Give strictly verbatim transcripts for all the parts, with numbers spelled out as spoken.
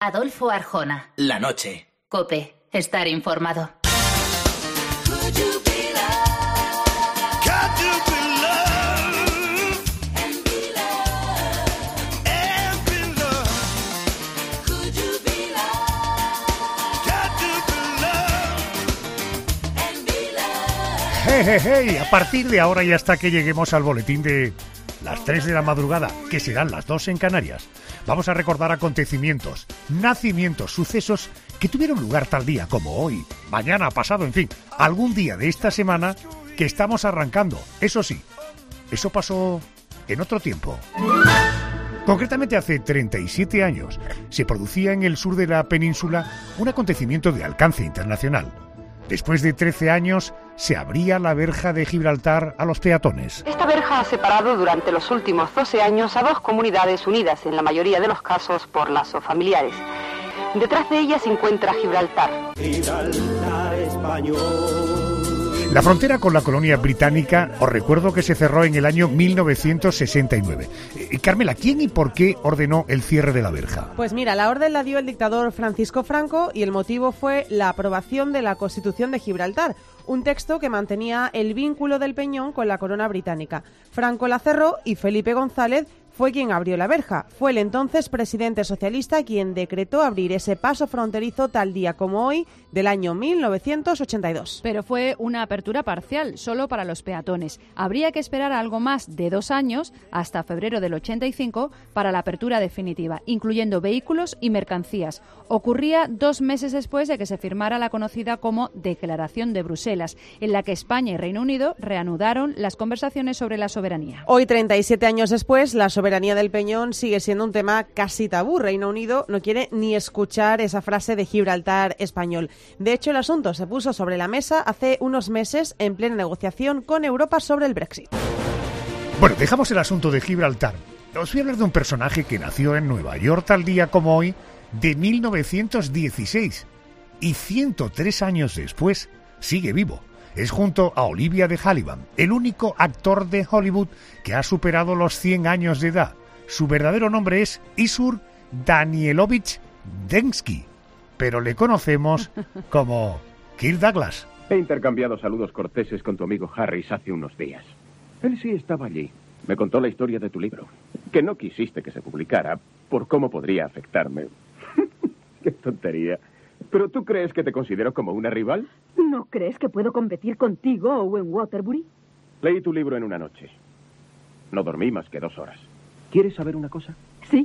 Adolfo Arjona. La noche. COPE. Estar informado. Hey, hey, hey. A partir de ahora y hasta que lleguemos al boletín de las tres de la madrugada, que serán las dos en Canarias, vamos a recordar acontecimientos, nacimientos, sucesos que tuvieron lugar tal día como hoy, mañana, pasado, en fin, algún día de esta semana que estamos arrancando. Eso sí, eso pasó en otro tiempo. Concretamente hace treinta y siete años se producía en el sur de la península un acontecimiento de alcance internacional. Después de trece años, se abría la verja de Gibraltar a los peatones. Esta verja ha separado durante los últimos doce años a dos comunidades unidas, en la mayoría de los casos por lazos familiares. Detrás de ella se encuentra Gibraltar. Gibraltar español. La frontera con la colonia británica, os recuerdo que se cerró en el año mil novecientos sesenta y nueve. Eh, Carmela, ¿quién y por qué ordenó el cierre de la verja? Pues mira, la orden la dio el dictador Francisco Franco y el motivo fue la aprobación de la Constitución de Gibraltar, un texto que mantenía el vínculo del Peñón con la corona británica. Franco la cerró y Felipe González fue quien abrió la verja. Fue el entonces presidente socialista quien decretó abrir ese paso fronterizo tal día como hoy del año mil novecientos ochenta y dos. Pero fue una apertura parcial, solo para los peatones. Habría que esperar algo más de dos años, hasta febrero del ochenta y cinco, para la apertura definitiva, incluyendo vehículos y mercancías. Ocurría dos meses después de que se firmara la conocida como Declaración de Bruselas, en la que España y Reino Unido reanudaron las conversaciones sobre la soberanía. Hoy, treinta y siete años después, la soberanía del Peñón sigue siendo un tema casi tabú. Reino Unido no quiere ni escuchar esa frase de Gibraltar español. De hecho, el asunto se puso sobre la mesa hace unos meses en plena negociación con Europa sobre el Brexit. Bueno, dejamos el asunto de Gibraltar. Os voy a hablar de un personaje que nació en Nueva York tal día como hoy de mil novecientos dieciséis y ciento tres años después sigue vivo. Es junto a Olivia de Havilland, el único actor de Hollywood que ha superado los cien años de edad. Su verdadero nombre es Isur Danielovich Densky, pero le conocemos como Kirk Douglas. He intercambiado saludos corteses con tu amigo Harris hace unos días. Él sí estaba allí. Me contó la historia de tu libro, que no quisiste que se publicara por cómo podría afectarme. ¡Qué tontería! ¿Pero tú crees que te considero como una rival? ¿No crees que puedo competir contigo, Owen Waterbury? Leí tu libro en una noche. No dormí más que dos horas. ¿Quieres saber una cosa? Sí.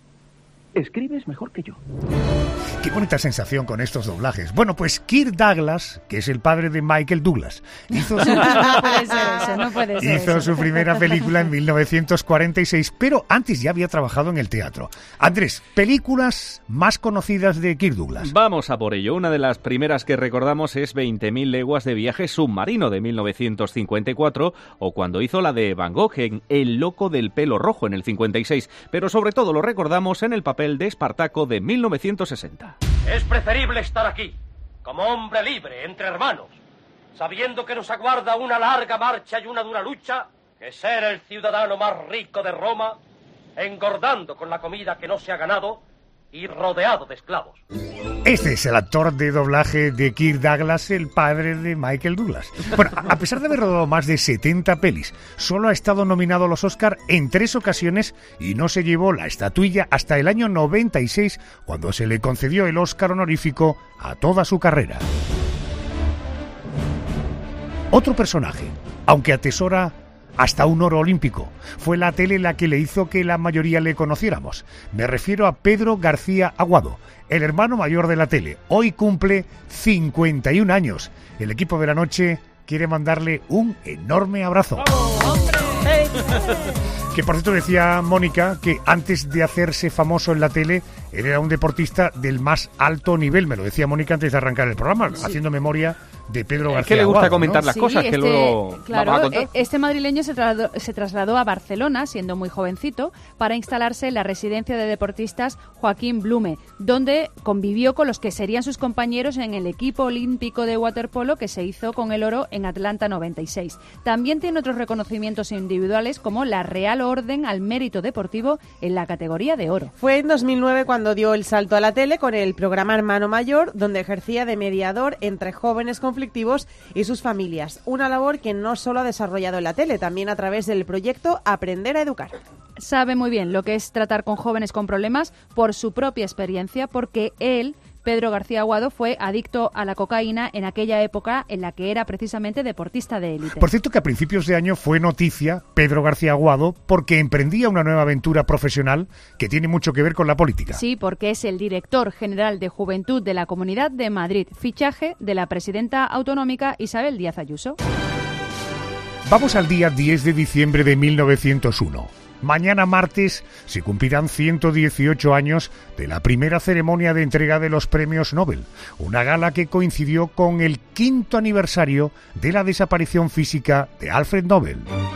Escribes mejor que yo. Qué bonita sensación con estos doblajes. Bueno, pues Kirk Douglas, que es el padre de Michael Douglas, hizo su, no puede ser eso, no puede ser hizo eso. su primera película en mil novecientos cuarenta y seis, pero antes ya había trabajado en el teatro. Andrés, películas más conocidas de Kirk Douglas. Vamos a por ello. Una de las primeras que recordamos es veinte mil leguas de viaje submarino de mil novecientos cincuenta y cuatro, o cuando hizo la de Van Gogh en El loco del pelo rojo en el cincuenta y seis, pero sobre todo lo recordamos en el papel de Espartaco de mil novecientos sesenta. Es preferible estar aquí, como hombre libre, entre hermanos, sabiendo que nos aguarda una larga marcha y una dura lucha, que ser el ciudadano más rico de Roma, engordando con la comida que no se ha ganado y rodeado de esclavos. Este es el actor de doblaje de Kirk Douglas, el padre de Michael Douglas. Bueno, a pesar de haber rodado más de setenta pelis, solo ha estado nominado a los Oscar en tres ocasiones y no se llevó la estatuilla hasta el año noventa y seis, cuando se le concedió el Oscar honorífico a toda su carrera. Otro personaje, aunque atesora hasta un oro olímpico, fue la tele la que le hizo que la mayoría le conociéramos. Me refiero a Pedro García Aguado, el hermano mayor de la tele. Hoy cumple cincuenta y un años. El equipo de la noche quiere mandarle un enorme abrazo. ¡Hey! Que por cierto decía Mónica que antes de hacerse famoso en la tele era un deportista del más alto nivel. Me lo decía Mónica antes de arrancar el programa, sí, haciendo memoria de Pedro García. Es que le gusta Aguado, comentar, ¿no?, las sí, cosas este, que luego claro, vamos a contar. Este madrileño se trasladó, se trasladó a Barcelona, siendo muy jovencito, para instalarse en la residencia de deportistas Joaquín Blume, donde convivió con los que serían sus compañeros en el equipo olímpico de waterpolo que se hizo con el oro en Atlanta noventa y seis. También tiene otros reconocimientos individuales como la Real Orden al Mérito Deportivo en la categoría de oro. Fue en dos mil nueve cuando cuando dio el salto a la tele con el programa Hermano Mayor, donde ejercía de mediador entre jóvenes conflictivos y sus familias. Una labor que no solo ha desarrollado en la tele, también a través del proyecto Aprender a Educar. Sabe muy bien lo que es tratar con jóvenes con problemas por su propia experiencia, porque él, Pedro García Aguado, fue adicto a la cocaína en aquella época en la que era precisamente deportista de élite. Por cierto que a principios de año fue noticia Pedro García Aguado porque emprendía una nueva aventura profesional que tiene mucho que ver con la política. Sí, porque es el director general de Juventud de la Comunidad de Madrid, fichaje de la presidenta autonómica Isabel Díaz Ayuso. Vamos al día diez de diciembre de mil novecientos uno. Mañana martes se cumplirán ciento dieciocho años de la primera ceremonia de entrega de los premios Nobel, una gala que coincidió con el quinto aniversario de la desaparición física de Alfred Nobel.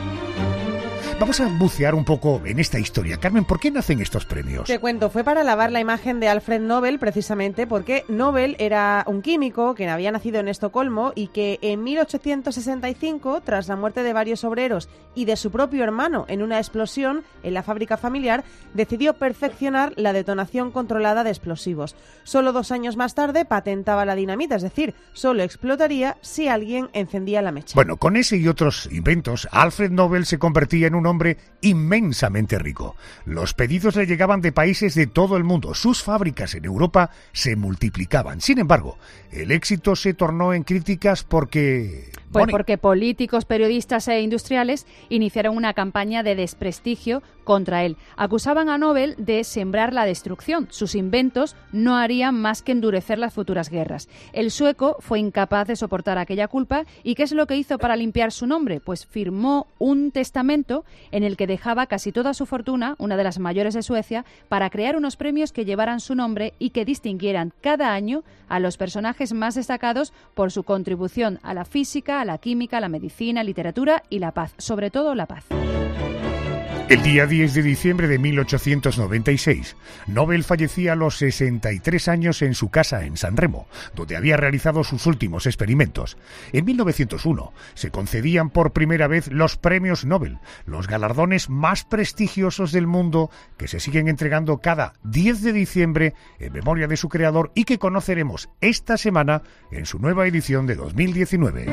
Vamos a bucear un poco en esta historia. Carmen, ¿por qué nacen estos premios? Te cuento, fue para alabar la imagen de Alfred Nobel, precisamente porque Nobel era un químico que había nacido en Estocolmo y que en mil ochocientos sesenta y cinco, tras la muerte de varios obreros y de su propio hermano en una explosión en la fábrica familiar, decidió perfeccionar la detonación controlada de explosivos. Solo dos años más tarde patentaba la dinamita, es decir, solo explotaría si alguien encendía la mecha. Bueno, con ese y otros inventos, Alfred Nobel se convertía en un hombre inmensamente rico. Los pedidos le llegaban de países de todo el mundo. Sus fábricas en Europa se multiplicaban. Sin embargo, el éxito se tornó en críticas porque... Pues Bonnie. porque políticos, periodistas e industriales iniciaron una campaña de desprestigio contra él. Acusaban a Nobel de sembrar la destrucción. Sus inventos no harían más que endurecer las futuras guerras. El sueco fue incapaz de soportar aquella culpa. ¿Y qué es lo que hizo para limpiar su nombre? Pues firmó un testamento en el que dejaba casi toda su fortuna, una de las mayores de Suecia, para crear unos premios que llevaran su nombre y que distinguieran cada año a los personajes más destacados por su contribución a la física, a la química, a la medicina, literatura y la paz, sobre todo la paz. El día diez de diciembre de mil ochocientos noventa y seis, Nobel fallecía a los sesenta y tres años en su casa en San Remo, donde había realizado sus últimos experimentos. En mil novecientos uno se concedían por primera vez los premios Nobel, los galardones más prestigiosos del mundo que se siguen entregando cada diez de diciembre en memoria de su creador y que conoceremos esta semana en su nueva edición de dos mil diecinueve.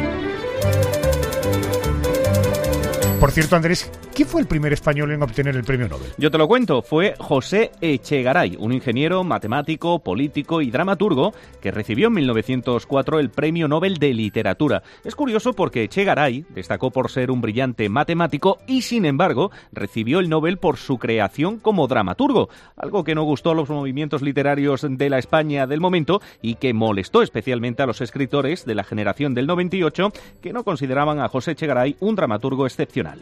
Por cierto, Andrés, ¿quién fue el primer español en obtener el premio Nobel? Yo te lo cuento, fue José Echegaray, un ingeniero, matemático, político y dramaturgo que recibió en mil novecientos cuatro el premio Nobel de Literatura. Es curioso porque Echegaray destacó por ser un brillante matemático y, sin embargo, recibió el Nobel por su creación como dramaturgo, algo que no gustó a los movimientos literarios de la España del momento y que molestó especialmente a los escritores de la generación del noventa y ocho que no consideraban a José Echegaray un dramaturgo excepcional.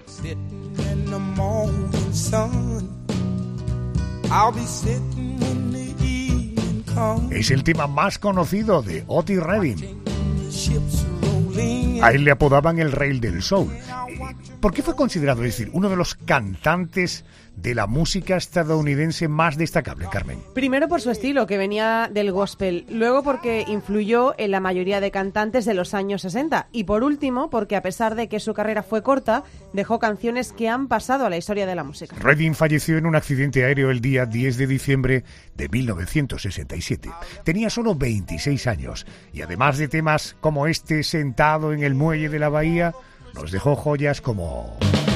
Es el tema más conocido de Otis Redding. A él le apodaban el Rey del Soul. ¿Por qué fue considerado, es decir, uno de los cantantes de la música estadounidense más destacable, Carmen? Primero por su estilo, que venía del gospel. Luego porque influyó en la mayoría de cantantes de los años sesenta. Y por último, porque a pesar de que su carrera fue corta, dejó canciones que han pasado a la historia de la música. Redding falleció en un accidente aéreo el día diez de diciembre de mil novecientos sesenta y siete. Tenía solo veintiséis años. Y además de temas como este, Sentado en el muelle de la bahía, nos dejó joyas como...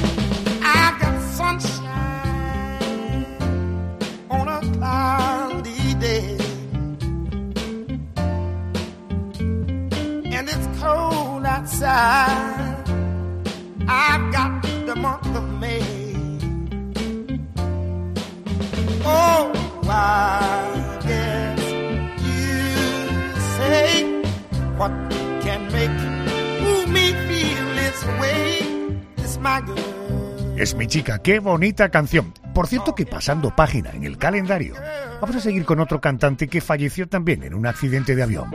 I've got the month of May. Oh, I guess you say what can make me feel this way. It's my girl. Es mi chica, qué bonita canción. Por cierto que pasando página en el calendario, vamos a seguir con otro cantante que falleció también en un accidente de avión.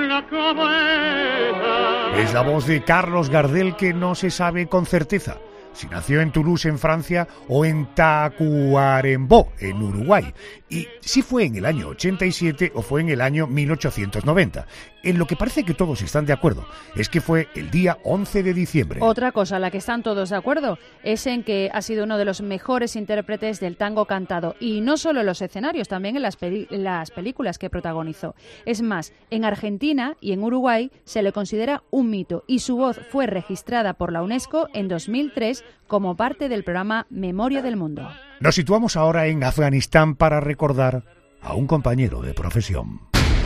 Es la voz de Carlos Gardel que no se sabe con certeza si nació en Toulouse, en Francia, o en Tacuarembó, en Uruguay, y si fue en el año ochenta y siete o fue en el año mil ochocientos noventa. En lo que parece que todos están de acuerdo es que fue el día once de diciembre. Otra cosa, la que están todos de acuerdo, es en que ha sido uno de los mejores intérpretes del tango cantado, y no solo en los escenarios, también en las, peli- las películas que protagonizó. Es más, en Argentina y en Uruguay se le considera un mito, y su voz fue registrada por la UNESCO en dos mil tres como parte del programa Memoria del Mundo. Nos situamos ahora en Afganistán para recordar a un compañero de profesión.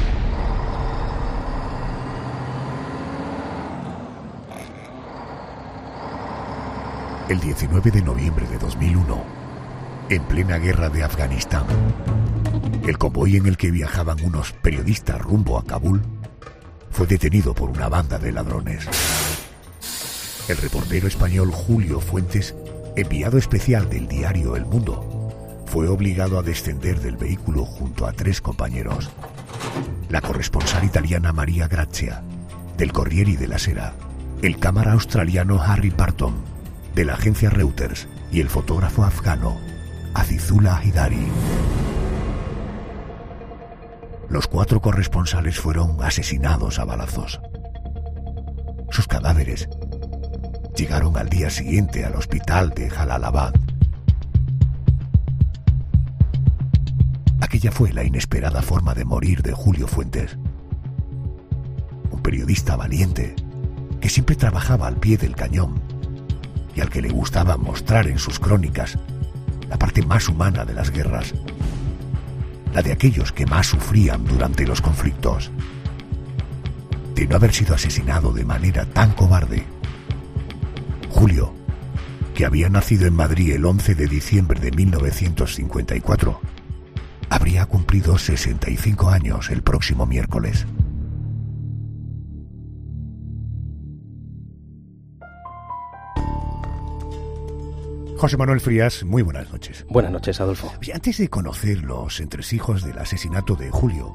El diecinueve de noviembre de dos mil uno, en plena guerra de Afganistán, el convoy en el que viajaban unos periodistas rumbo a Kabul fue detenido por una banda de ladrones. El reportero español Julio Fuentes, enviado especial del diario El Mundo, fue obligado a descender del vehículo junto a tres compañeros: la corresponsal italiana María Grazia, del Corriere della Sera, el cámara australiano Harry Barton, de la agencia Reuters, y el fotógrafo afgano Azizullah Hidari. Los cuatro corresponsales fueron asesinados a balazos. Sus cadáveres llegaron al día siguiente al hospital de Jalalabad. Aquella fue la inesperada forma de morir de Julio Fuentes, un periodista valiente que siempre trabajaba al pie del cañón y al que le gustaba mostrar en sus crónicas la parte más humana de las guerras, la de aquellos que más sufrían durante los conflictos. De no haber sido asesinado de manera tan cobarde, Julio, que había nacido en Madrid el once de diciembre de mil novecientos cincuenta y cuatro, habría cumplido sesenta y cinco años el próximo miércoles. José Manuel Frías, muy buenas noches. Buenas noches, Adolfo. Oye, antes de conocer los entresijos del asesinato de Julio,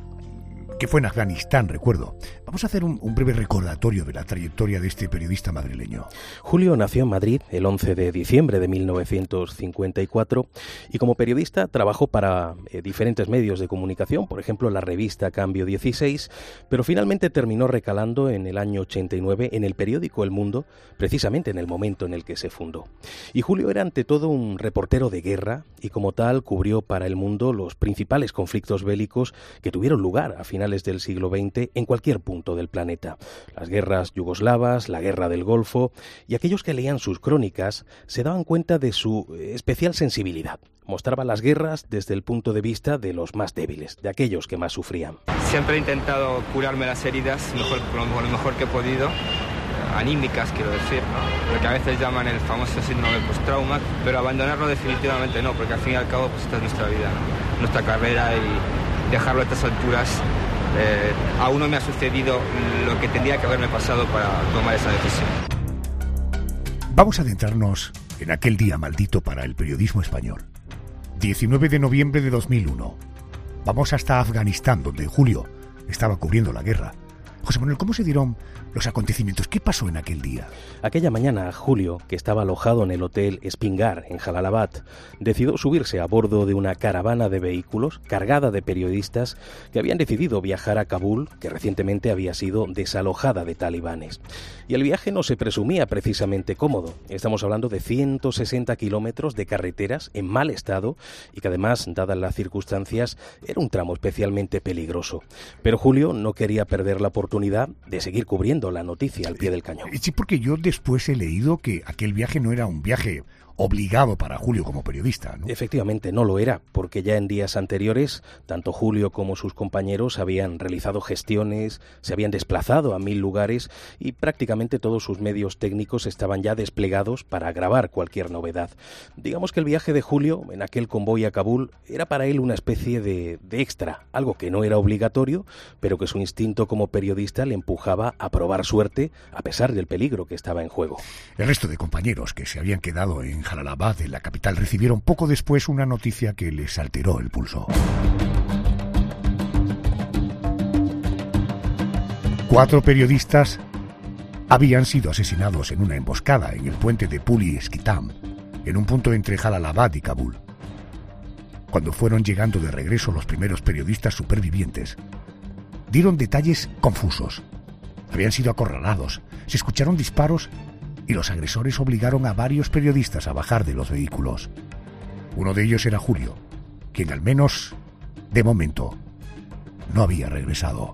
que fue en Afganistán, recuerdo, vamos a hacer un, un breve recordatorio de la trayectoria de este periodista madrileño. Julio nació en Madrid el once de diciembre de mil novecientos cincuenta y cuatro y como periodista trabajó para eh, diferentes medios de comunicación, por ejemplo la revista Cambio dieciséis, pero finalmente terminó recalando en el año ochenta y nueve en el periódico El Mundo, precisamente en el momento en el que se fundó. Y Julio era ante todo un reportero de guerra y como tal cubrió para El Mundo los principales conflictos bélicos que tuvieron lugar a finales del siglo veinte en cualquier punto del planeta. Las guerras yugoslavas, la guerra del Golfo, y aquellos que leían sus crónicas se daban cuenta de su especial sensibilidad. Mostraba las guerras desde el punto de vista de los más débiles, de aquellos que más sufrían. Siempre he intentado curarme las heridas mejor, con lo mejor que he podido, anímicas quiero decir, ¿no? Lo que a veces llaman el famoso síndrome post-trauma, pero abandonarlo definitivamente no, porque al fin y al cabo pues esta es nuestra vida, ¿no? Nuestra carrera, y dejarlo a estas alturas. Eh, aún no me ha sucedido lo que tendría que haberme pasado para tomar esa decisión. Vamos a adentrarnos en aquel día maldito para el periodismo español. diecinueve de noviembre de dos mil uno. Vamos hasta Afganistán, donde Julio estaba cubriendo la guerra. José Manuel, ¿cómo se dieron los acontecimientos? ¿Qué pasó en aquel día? Aquella mañana, Julio, que estaba alojado en el hotel Spingar, en Jalalabad, decidió subirse a bordo de una caravana de vehículos cargada de periodistas que habían decidido viajar a Kabul, que recientemente había sido desalojada de talibanes. Y el viaje no se presumía precisamente cómodo. Estamos hablando de ciento sesenta kilómetros de carreteras en mal estado y que además, dadas las circunstancias, era un tramo especialmente peligroso. Pero Julio no quería perder la oportunidad de seguir cubriendo la noticia al pie del cañón. Sí, porque yo después he leído que aquel viaje no era un viaje obligado para Julio como periodista, ¿no? Efectivamente, no lo era, porque ya en días anteriores, tanto Julio como sus compañeros habían realizado gestiones, se habían desplazado a mil lugares y prácticamente todos sus medios técnicos estaban ya desplegados para grabar cualquier novedad. Digamos que el viaje de Julio en aquel convoy a Kabul era para él una especie de, de extra, algo que no era obligatorio, pero que su instinto como periodista le empujaba a probar suerte a pesar del peligro que estaba en juego. El resto de compañeros que se habían quedado en Jalalabad, en la capital, recibieron poco después una noticia que les alteró el pulso. Cuatro periodistas habían sido asesinados en una emboscada en el puente de Puli Esquitam, en un punto entre Jalalabad y Kabul. Cuando fueron llegando de regreso los primeros periodistas supervivientes, dieron detalles confusos. Habían sido acorralados, se escucharon disparos y los agresores obligaron a varios periodistas a bajar de los vehículos. Uno de ellos era Julio, quien al menos, de momento, no había regresado.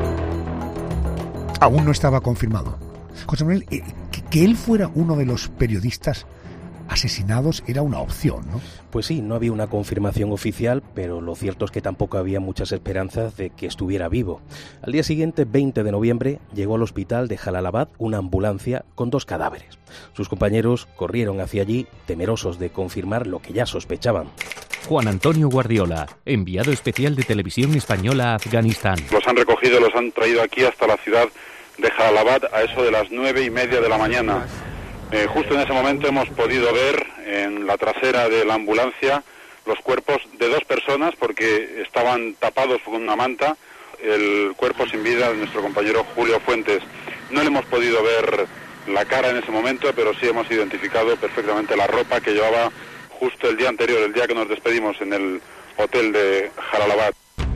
Aún no estaba confirmado. José Manuel, eh, que, que él fuera uno de los periodistas asesinados era una opción, ¿no? Pues sí, no había una confirmación oficial, pero lo cierto es que tampoco había muchas esperanzas de que estuviera vivo. Al día siguiente, veinte de noviembre, llegó al hospital de Jalalabad una ambulancia con dos cadáveres. Sus compañeros corrieron hacia allí, temerosos de confirmar lo que ya sospechaban. Juan Antonio Guardiola, enviado especial de Televisión Española a Afganistán. Los han recogido, los han traído aquí hasta la ciudad de Jalalabad a eso de las nueve y media de la mañana. Eh, justo en ese momento hemos podido ver en la trasera de la ambulancia los cuerpos de dos personas porque estaban tapados con una manta, el cuerpo sin vida de nuestro compañero Julio Fuentes. No le hemos podido ver la cara en ese momento, pero sí hemos identificado perfectamente la ropa que llevaba justo el día anterior, el día que nos despedimos en el hotel de Jalalabad.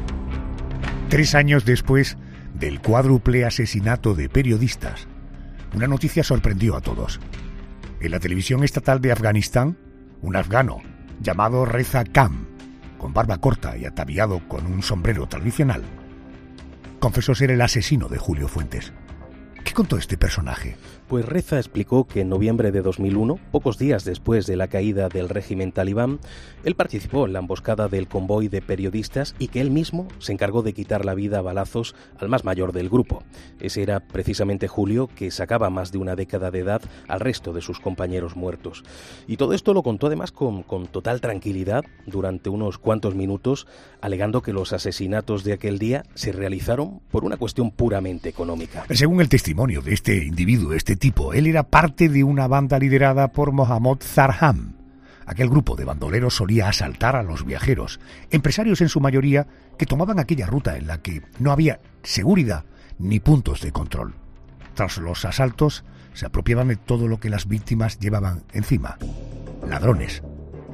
Tres años después del cuádruple asesinato de periodistas, una noticia sorprendió a todos. En la televisión estatal de Afganistán, un afgano llamado Reza Khan, con barba corta y ataviado con un sombrero tradicional, confesó ser el asesino de Julio Fuentes. ¿Qué contó este personaje? Pues Reza explicó que en noviembre de dos mil uno, pocos días después de la caída del régimen talibán, él participó en la emboscada del convoy de periodistas y que él mismo se encargó de quitar la vida a balazos al más mayor del grupo. Ese era precisamente Julio, que sacaba más de una década de edad al resto de sus compañeros muertos. Y todo esto lo contó además con, con total tranquilidad durante unos cuantos minutos, alegando que los asesinatos de aquel día se realizaron por una cuestión puramente económica. Según el testimonio de este individuo, este tipo, él era parte de una banda liderada por Mohammad Zarham. Aquel grupo de bandoleros solía asaltar a los viajeros, empresarios en su mayoría, que tomaban aquella ruta en la que no había seguridad ni puntos de control. Tras los asaltos, se apropiaban de todo lo que las víctimas llevaban encima. Ladrones.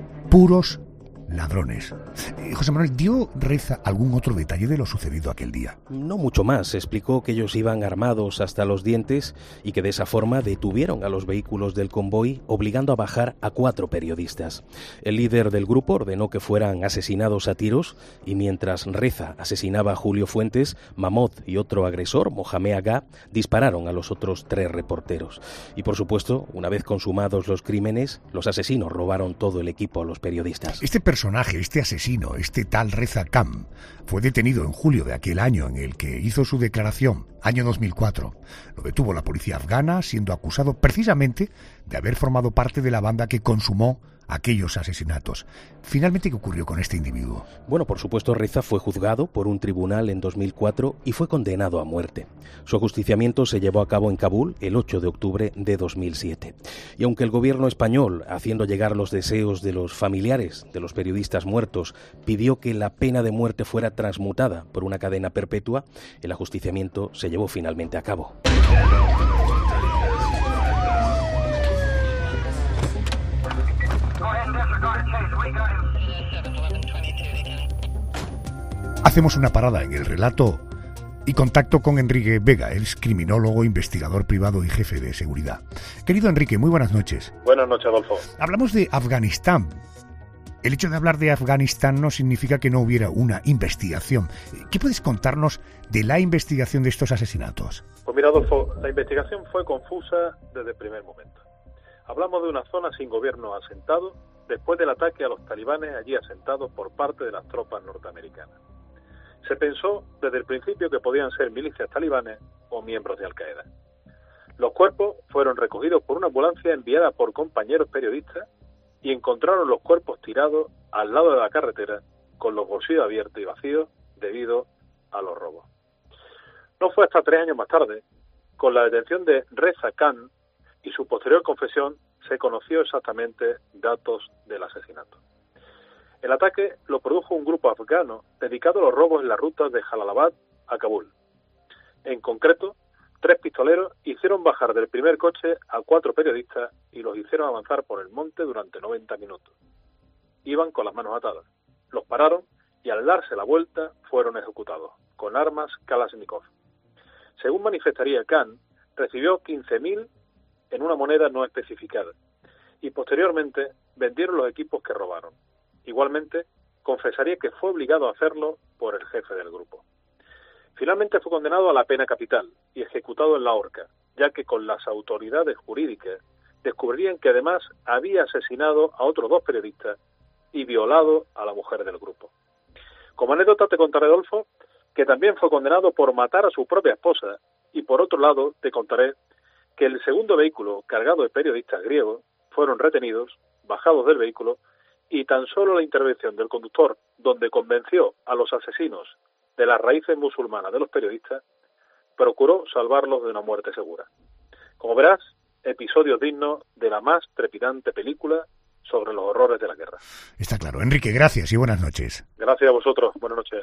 Puros ladrones. Eh, José Manuel, ¿dio Reza algún otro detalle de lo sucedido aquel día? No mucho más. Explicó que ellos iban armados hasta los dientes y que de esa forma detuvieron a los vehículos del convoy, obligando a bajar a cuatro periodistas. El líder del grupo ordenó que fueran asesinados a tiros y mientras Reza asesinaba a Julio Fuentes, Mahmoud y otro agresor, Mohamed Agha, dispararon a los otros tres reporteros. Y por supuesto, una vez consumados los crímenes, los asesinos robaron todo el equipo a los periodistas. Este personaje, este asesino, este tal Reza Khan, fue detenido en julio de aquel año en el que hizo su declaración, año dos mil cuatro. Lo detuvo la policía afgana, siendo acusado precisamente de haber formado parte de la banda que consumó aquellos asesinatos. Finalmente, ¿qué ocurrió con este individuo? Bueno, por supuesto, Reza fue juzgado por un tribunal en dos mil cuatro y fue condenado a muerte. Su ajusticiamiento se llevó a cabo en Kabul el ocho de octubre de dos mil siete. Y aunque el gobierno español, haciendo llegar los deseos de los familiares de los periodistas muertos, pidió que la pena de muerte fuera transmutada por una cadena perpetua, el ajusticiamiento se llevó finalmente a cabo. Hacemos una parada en el relato y contacto con Enrique Vega, es criminólogo, investigador privado y jefe de seguridad. Querido Enrique, muy buenas noches. Buenas noches, Adolfo. Hablamos de Afganistán. El hecho de hablar de Afganistán no significa que no hubiera una investigación. ¿Qué puedes contarnos de la investigación de estos asesinatos? Pues mira, Adolfo, la investigación fue confusa desde el primer momento. Hablamos de una zona sin gobierno asentado después del ataque a los talibanes allí asentados por parte de las tropas norteamericanas. Se pensó desde el principio que podían ser milicias talibanes o miembros de Al-Qaeda. Los cuerpos fueron recogidos por una ambulancia enviada por compañeros periodistas y encontraron los cuerpos tirados al lado de la carretera con los bolsillos abiertos y vacíos debido a los robos. No fue hasta tres años más tarde, con la detención de Reza Khan y su posterior confesión, se conoció exactamente datos del asesinato. El ataque lo produjo un grupo afgano dedicado a los robos en las rutas de Jalalabad a Kabul. En concreto, tres pistoleros hicieron bajar del primer coche a cuatro periodistas y los hicieron avanzar por el monte durante noventa minutos. Iban con las manos atadas. Los pararon y al darse la vuelta fueron ejecutados, con armas Kalashnikov. Según manifestaría Khan, recibió quince mil en una moneda no especificada y posteriormente vendieron los equipos que robaron. Igualmente, confesaría que fue obligado a hacerlo por el jefe del grupo. Finalmente fue condenado a la pena capital y ejecutado en la horca, ya que con las autoridades jurídicas descubrirían que además había asesinado a otros dos periodistas y violado a la mujer del grupo. Como anécdota te contaré, Adolfo, que también fue condenado por matar a su propia esposa, y por otro lado te contaré que el segundo vehículo cargado de periodistas griegos fueron retenidos, bajados del vehículo, y tan solo la intervención del conductor, donde convenció a los asesinos de las raíces musulmanas de los periodistas, procuró salvarlos de una muerte segura. Como verás, episodios dignos de la más trepidante película sobre los horrores de la guerra. Está claro. Enrique, gracias y buenas noches. Gracias a vosotros. Buenas noches.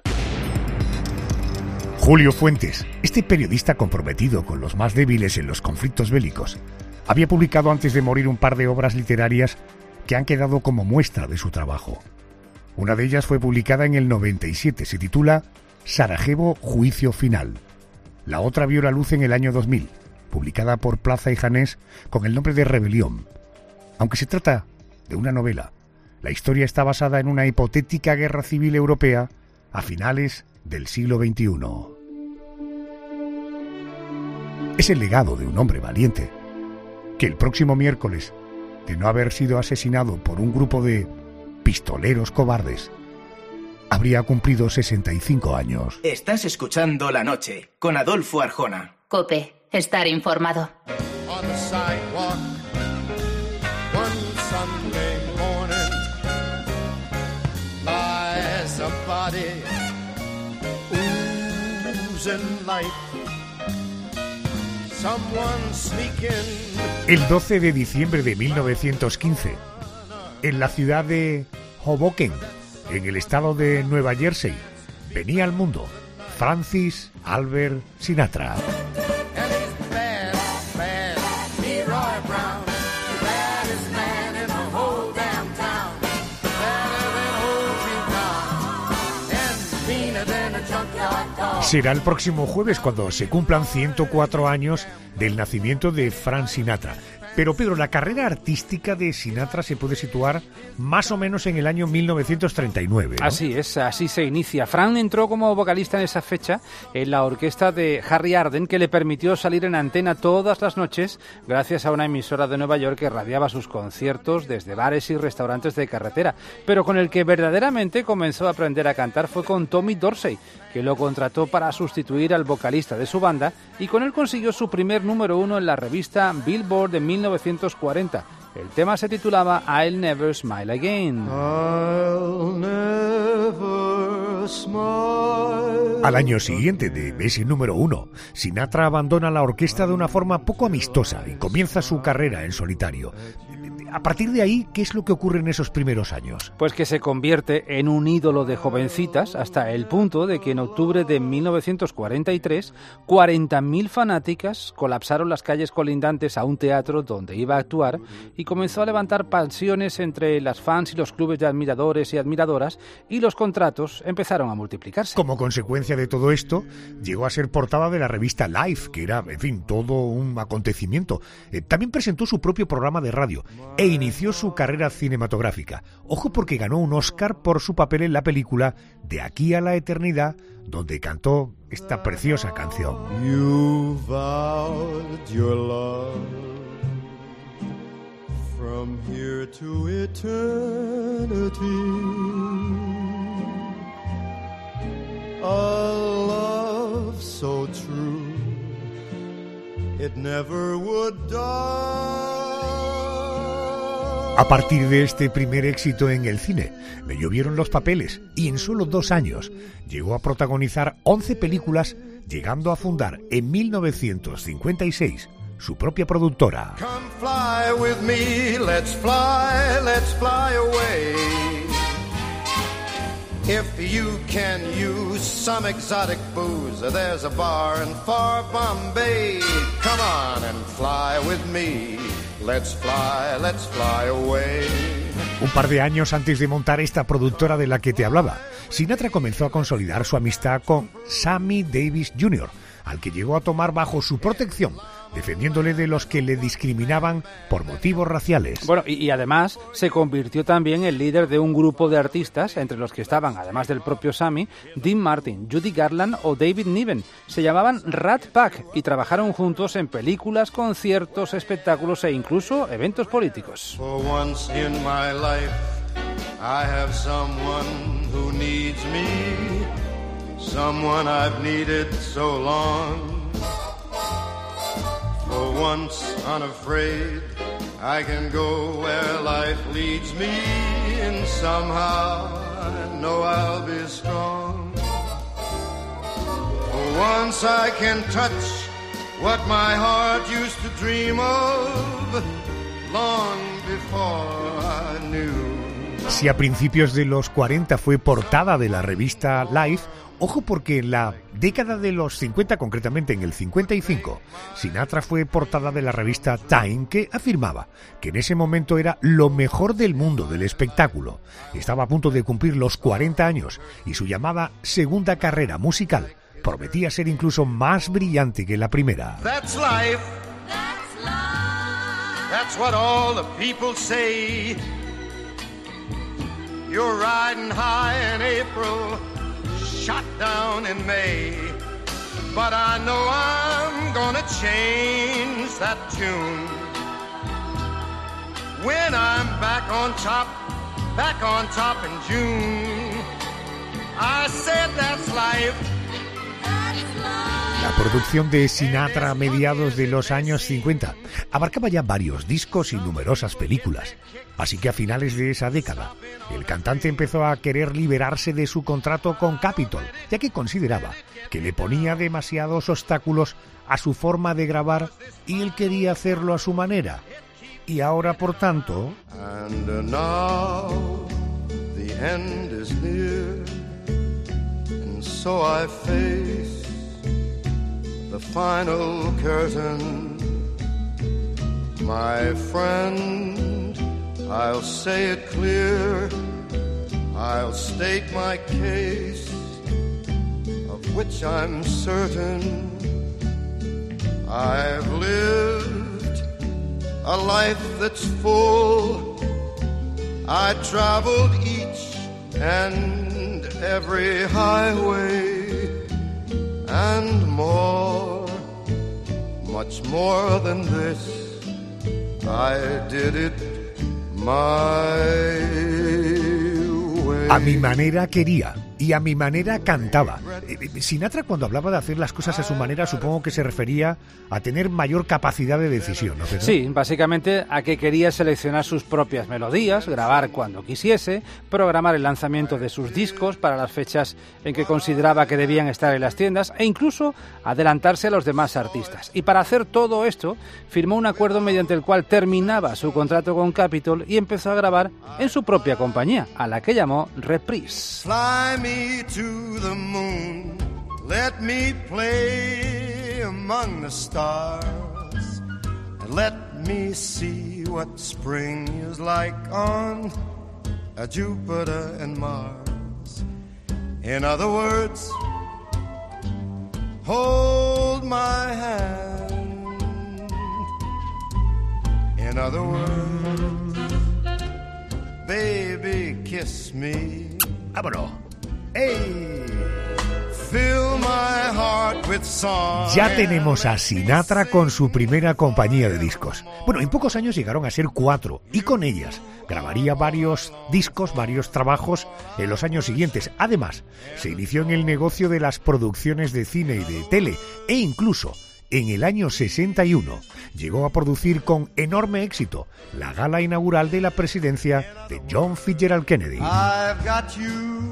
Julio Fuentes, este periodista comprometido con los más débiles en los conflictos bélicos, había publicado antes de morir un par de obras literarias que han quedado como muestra de su trabajo. Una de ellas fue publicada en el noventa y siete, se titula Sarajevo, Juicio Final. La otra vio la luz en el año dos mil, publicada por Plaza y Janés con el nombre de Rebelión. Aunque se trata de una novela, la historia está basada en una hipotética guerra civil europea a finales del siglo veintiuno. Es el legado de un hombre valiente, que el próximo miércoles, de no haber sido asesinado por un grupo de pistoleros cobardes, habría cumplido sesenta y cinco años. Estás escuchando La Noche, con Adolfo Arjona. COPE, estar informado. On the sidewalk, one Sunday morning, lies a body oozing life. Someone sneaking. El doce de diciembre de mil novecientos quince, en la ciudad de Hoboken, en el estado de Nueva Jersey, venía al mundo Francis Albert Sinatra. Será el próximo jueves cuando se cumplan ciento cuatro años del nacimiento de Frank Sinatra. Pero Pedro, la carrera artística de Sinatra se puede situar más o menos en el año mil novecientos treinta y nueve, ¿no? Así es, así se inicia. Frank entró como vocalista en esa fecha en la orquesta de Harry Arden, que le permitió salir en antena todas las noches gracias a una emisora de Nueva York que radiaba sus conciertos desde bares y restaurantes de carretera. Pero con el que verdaderamente comenzó a aprender a cantar fue con Tommy Dorsey, que lo contrató para sustituir al vocalista de su banda, y con él consiguió su primer número uno en la revista Billboard de mil novecientos cuarenta. El tema se titulaba I'll Never Smile Again. I'll never smile. Al año siguiente de ese número uno, Sinatra abandona la orquesta de una forma poco amistosa y comienza su carrera en solitario. A partir de ahí, ¿qué es lo que ocurre en esos primeros años? Pues que se convierte en un ídolo de jovencitas hasta el punto de que en octubre de mil novecientos cuarenta y tres, cuarenta mil fanáticas colapsaron las calles colindantes a un teatro donde iba a actuar y comenzó a levantar pasiones entre las fans y los clubes de admiradores y admiradoras, y los contratos empezaron a multiplicarse. Como consecuencia de todo esto, llegó a ser portada de la revista Life, que era, en fin, todo un acontecimiento. Eh, también presentó su propio programa de radio e inició su carrera cinematográfica. Ojo, porque ganó un Oscar por su papel en la película De aquí a la eternidad, donde cantó esta preciosa canción. You vowed your love from here to eternity, a love so true it never would die. A partir de este primer éxito en el cine, le llovieron los papeles y en solo dos años llegó a protagonizar once películas, llegando a fundar en mil novecientos cincuenta y seis su propia productora. Come fly with me, let's fly, let's fly away. If you can use some exotic booze, there's a bar in far Bombay. Come on and fly with me. Let's fly, let's fly away. Un par de años antes de montar esta productora de la que te hablaba, Sinatra comenzó a consolidar su amistad con Sammy Davis junior, al que llegó a tomar bajo su protección, defendiéndole de los que le discriminaban por motivos raciales. Bueno, y, y además se convirtió también en líder de un grupo de artistas, entre los que estaban, además del propio Sammy, Dean Martin, Judy Garland o David Niven. Se llamaban Rat Pack y trabajaron juntos en películas, conciertos, espectáculos e incluso eventos políticos. For once in my life, I have someone who needs me, someone I've needed so long. For once unafraid, I can go where life leads me, and somehow I know I'll be strong. For once I can touch what my heart used to dream of long before I knew. Si a principios de los cuarenta fue portada de la revista Life, ojo porque en la década de los cincuenta, concretamente en el cincuenta y cinco, Sinatra fue portada de la revista Time, que afirmaba que en ese momento era lo mejor del mundo del espectáculo. Estaba a punto de cumplir los cuarenta años y su llamada segunda carrera musical prometía ser incluso más brillante que la primera. That's life. That's life. That's what all the people say. You're riding high in April, shot down in May, but I know I'm gonna change that tune. When I'm back on top, back on top in June, I said that's life. La producción de Sinatra a mediados de los años cincuenta abarcaba ya varios discos y numerosas películas, así que a finales de esa década el cantante empezó a querer liberarse de su contrato con Capitol, ya que consideraba que le ponía demasiados obstáculos a su forma de grabar y él quería hacerlo a su manera. Y ahora, por tanto... And now the end is near, and so I face the final curtain. My friend, I'll say it clear, I'll state my case, of which I'm certain. I've lived a life that's full, I traveled each and every highway, and more, much more than this, I did it my way. A mi manera quería y a mi manera cantaba. Sinatra, cuando hablaba de hacer las cosas a su manera, supongo que se refería a tener mayor capacidad de decisión, ¿no? Sí, básicamente a que quería seleccionar sus propias melodías, grabar cuando quisiese, programar el lanzamiento de sus discos para las fechas en que consideraba que debían estar en las tiendas e incluso adelantarse a los demás artistas. Y para hacer todo esto, firmó un acuerdo mediante el cual terminaba su contrato con Capitol y empezó a grabar en su propia compañía, a la que llamó Reprise. Fly me to the moon, let me play among the stars, and let me see what spring is like on a Jupiter and Mars. In other words, hold my hand. In other words, baby, kiss me. ¡Vámonos! ¡Ey! Fill my heart with song. Ya tenemos a Sinatra con su primera compañía de discos. Bueno, en pocos años llegaron a ser cuatro y con ellas grabaría varios discos, varios trabajos en los años siguientes. Además, se inició en el negocio de las producciones de cine y de tele e incluso en el año sesenta y uno llegó a producir con enorme éxito la gala inaugural de la presidencia de John Fitzgerald Kennedy. I've got you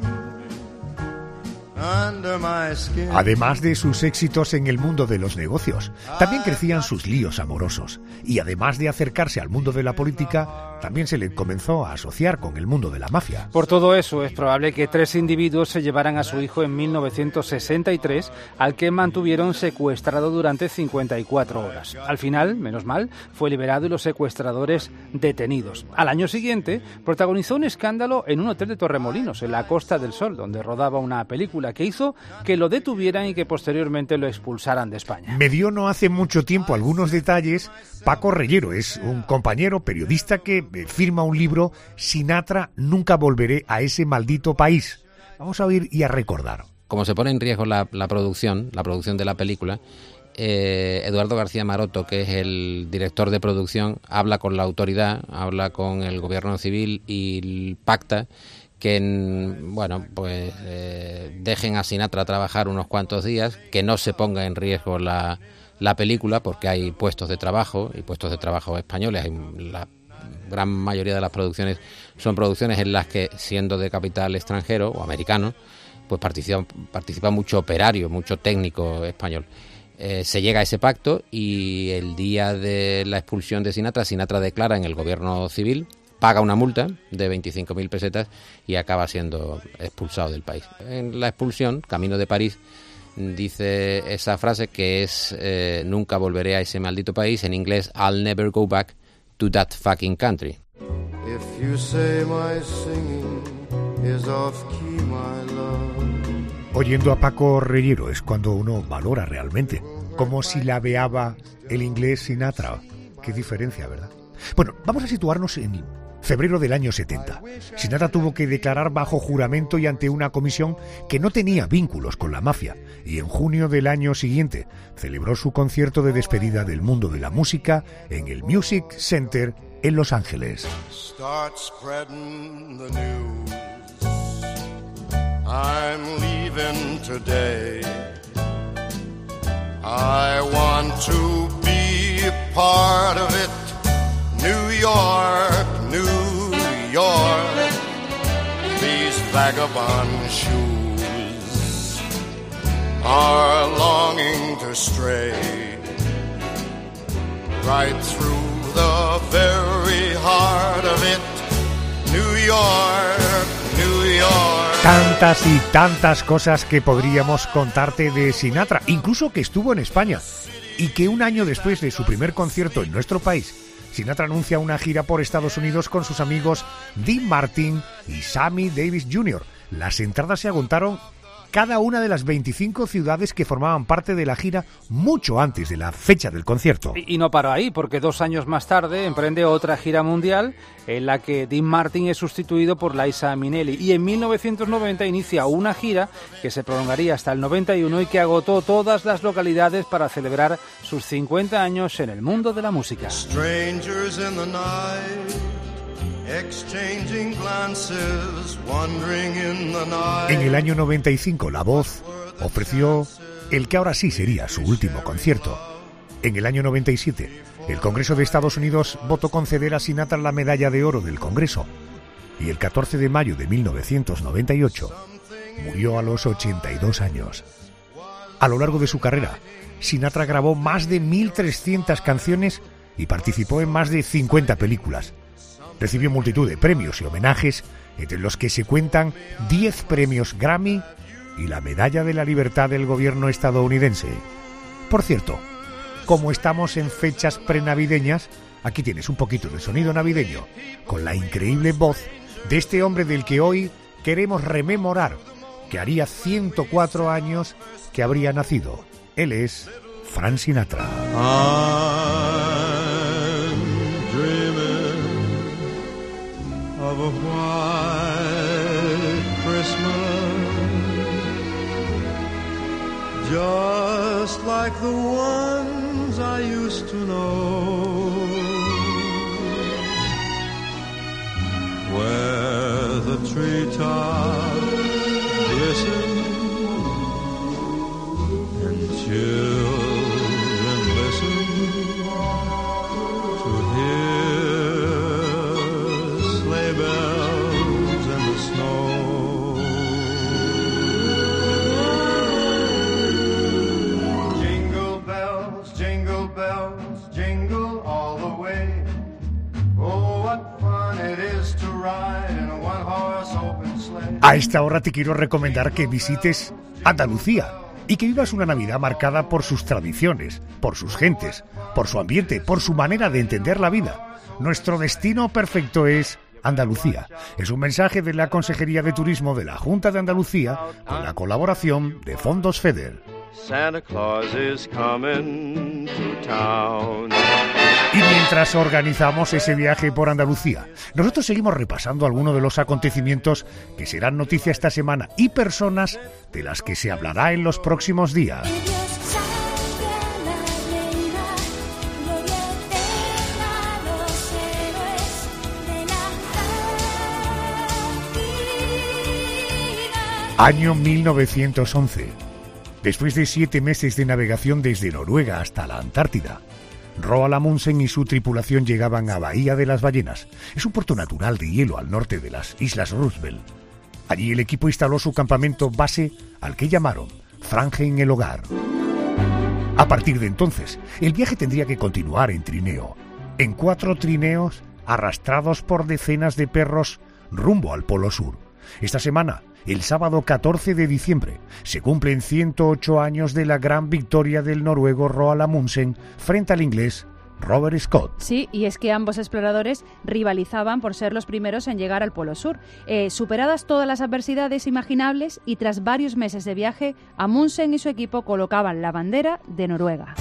under my skin. Además de sus éxitos en el mundo de los negocios, también crecían sus líos amorosos. Y además de acercarse al mundo de la política, también se le comenzó a asociar con el mundo de la mafia. Por todo eso, es probable que tres individuos se llevaran a su hijo en mil novecientos sesenta y tres, al que mantuvieron secuestrado durante cincuenta y cuatro horas. Al final, menos mal, fue liberado y los secuestradores detenidos. Al año siguiente, protagonizó un escándalo en un hotel de Torremolinos, en la Costa del Sol, donde rodaba una película que hizo que lo detuvieran y que posteriormente lo expulsaran de España. Me dio no hace mucho tiempo algunos detalles. Paco Reyero es un compañero periodista que firma un libro, Sinatra, nunca volveré a ese maldito país. Vamos a oír y a recordar. Como se pone en riesgo la, la producción, la producción de la película, eh, Eduardo García Maroto, que es el director de producción, habla con la autoridad, habla con el gobierno civil y pacta que, bueno, pues eh, dejen a Sinatra trabajar unos cuantos días, que no se ponga en riesgo la, la película, porque hay puestos de trabajo, y puestos de trabajo españoles. Hay la gran mayoría de las producciones son producciones en las que, siendo de capital extranjero o americano, pues participa, participa mucho operario, mucho técnico español. Eh, se llega a ese pacto y el día de la expulsión de Sinatra, Sinatra declara en el gobierno civil, paga una multa de veinticinco mil pesetas y acaba siendo expulsado del país. En la expulsión, camino de París, dice esa frase que es eh, nunca volveré a ese maldito país, en inglés I'll never go back to that fucking country. If you say my singing is off key, my love. Oyendo a Paco Reyero es cuando uno valora realmente, como si la veaba el inglés Sinatra. Qué diferencia, ¿verdad? Bueno, vamos a situarnos en febrero del año setenta. Sinatra tuvo que declarar bajo juramento y ante una comisión que no tenía vínculos con la mafia, y en junio del año siguiente celebró su concierto de despedida del mundo de la música en el Music Center en Los Ángeles. Start spreading the news. I'm leaving today. I want to be a part of it. New York, New York, these vagabond shoes are longing to stray right through the very heart of it. New York, New York. Tantas y tantas cosas que podríamos contarte de Sinatra, incluso que estuvo en España y que un año después de su primer concierto en nuestro país, Sinatra anuncia una gira por Estados Unidos con sus amigos Dean Martin y Sammy Davis junior Las entradas se agotaron cada una de las veinticinco ciudades que formaban parte de la gira mucho antes de la fecha del concierto. Y, y no paró ahí, porque dos años más tarde emprende otra gira mundial en la que Dean Martin es sustituido por Liza Minnelli, y en mil novecientos noventa inicia una gira que se prolongaría hasta el noventa y uno y que agotó todas las localidades para celebrar sus cincuenta años en el mundo de la música. Strangers in the night, exchanging glances, wandering in the night. En el año noventa y cinco, La Voz ofreció el que ahora sí sería su último concierto. En el año noventa y siete, el Congreso de Estados Unidos votó conceder a Sinatra la Medalla de Oro del Congreso. Y el catorce de mayo de mil novecientos noventa y ocho, murió a los ochenta y dos años. A lo largo de su carrera, Sinatra grabó más de mil trescientas canciones y participó en más de cincuenta películas. Recibió multitud de premios y homenajes, entre los que se cuentan diez premios Grammy y la Medalla de la Libertad del gobierno estadounidense. Por cierto, como estamos en fechas prenavideñas, aquí tienes un poquito de sonido navideño, con la increíble voz de este hombre del que hoy queremos rememorar, que haría ciento cuatro años que habría nacido. Él es Frank Sinatra. Of a white Christmas, just like the ones I used to know, where the treetops glisten and children listen to hear bells in the snow. Jingle bells, jingle bells, jingle all the way. Oh, what fun A esta hora te quiero recomendar que visites Andalucía y que vivas una Navidad marcada por sus tradiciones, por sus gentes, por su ambiente, por su manera de entender la vida. Nuestro destino perfecto es Andalucía. Es un mensaje de la Consejería de Turismo de la Junta de Andalucía con la colaboración de Fondos FEDER. Santa Claus is coming to town. Y mientras organizamos ese viaje por Andalucía, nosotros seguimos repasando algunos de los acontecimientos que serán noticia esta semana y personas de las que se hablará en los próximos días. Año mil novecientos once. Después de siete meses de navegación desde Noruega hasta la Antártida, Roald Amundsen y su tripulación llegaban a Bahía de las Ballenas. Es un puerto natural de hielo al norte de las Islas Roosevelt. Allí el equipo instaló su campamento base al que llamaron Frangen el Hogar. A partir de entonces, el viaje tendría que continuar en trineo, en cuatro trineos arrastrados por decenas de perros rumbo al Polo Sur. Esta semana, el sábado catorce de diciembre, se cumplen ciento ocho años de la gran victoria del noruego Roald Amundsen frente al inglés Robert Scott. Sí, y es que ambos exploradores rivalizaban por ser los primeros en llegar al Polo Sur. Eh, superadas todas las adversidades imaginables y tras varios meses de viaje, Amundsen y su equipo colocaban la bandera de Noruega.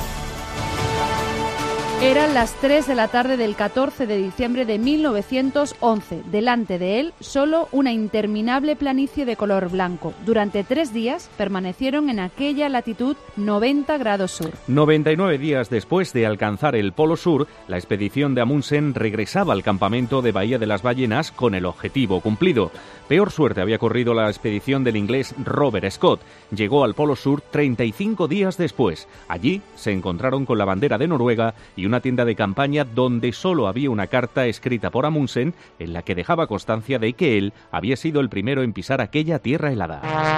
Eran las tres de la tarde del catorce de diciembre de mil novecientos once. Delante de él, solo una interminable planicie de color blanco. Durante tres días permanecieron en aquella latitud noventa grados sur. noventa y nueve días después de alcanzar el Polo Sur, la expedición de Amundsen regresaba al campamento de Bahía de las Ballenas con el objetivo cumplido. Peor suerte había corrido la expedición del inglés Robert Scott. Llegó al Polo Sur treinta y cinco días después. Allí se encontraron con la bandera de Noruega y una tienda de campaña donde solo había una carta escrita por Amundsen en la que dejaba constancia de que él había sido el primero en pisar aquella tierra helada.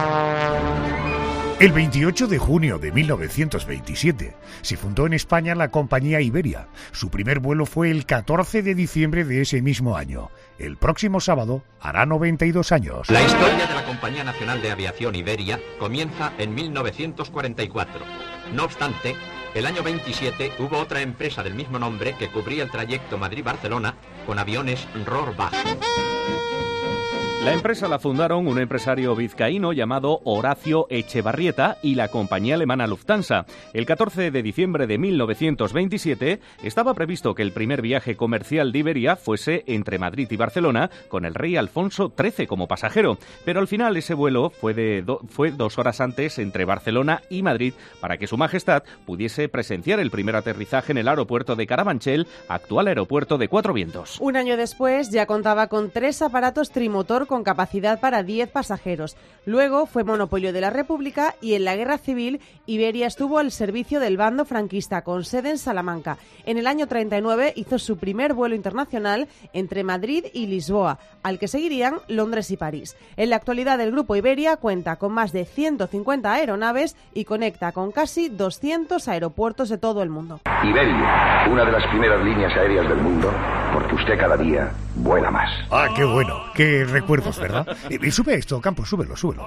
El veintiocho de junio de mil novecientos veintisiete se fundó en España la compañía Iberia. Su primer vuelo fue el catorce de diciembre de ese mismo año. El próximo sábado hará noventa y dos años. La historia de la Compañía Nacional de Aviación Iberia comienza en mil novecientos cuarenta y cuatro. No obstante, el año veintisiete hubo otra empresa del mismo nombre que cubría el trayecto Madrid-Barcelona con aviones Rohrbach. La empresa la fundaron un empresario vizcaíno llamado Horacio Echevarrieta y la compañía alemana Lufthansa. El catorce de diciembre de mil novecientos veintisiete estaba previsto que el primer viaje comercial de Iberia fuese entre Madrid y Barcelona con el rey Alfonso trece como pasajero, pero al final ese vuelo fue, de do, fue dos horas antes entre Barcelona y Madrid para que su majestad pudiese presenciar el primer aterrizaje en el aeropuerto de Carabanchel, actual aeropuerto de Cuatro Vientos. Un año después ya contaba con tres aparatos trimotor con capacidad para diez pasajeros. Luego fue monopolio de la República y en la Guerra Civil Iberia estuvo al servicio del bando franquista con sede en Salamanca. En el año treinta y nueve hizo su primer vuelo internacional entre Madrid y Lisboa, al que seguirían Londres y París. En la actualidad el grupo Iberia cuenta con más de ciento cincuenta aeronaves y conecta con casi doscientos aeropuertos de todo el mundo. Iberia, una de las primeras líneas aéreas del mundo, porque usted cada día vuela más. Ah, qué bueno, qué recuerdos, ¿verdad? Y sube esto, Campos, súbelo, súbelo.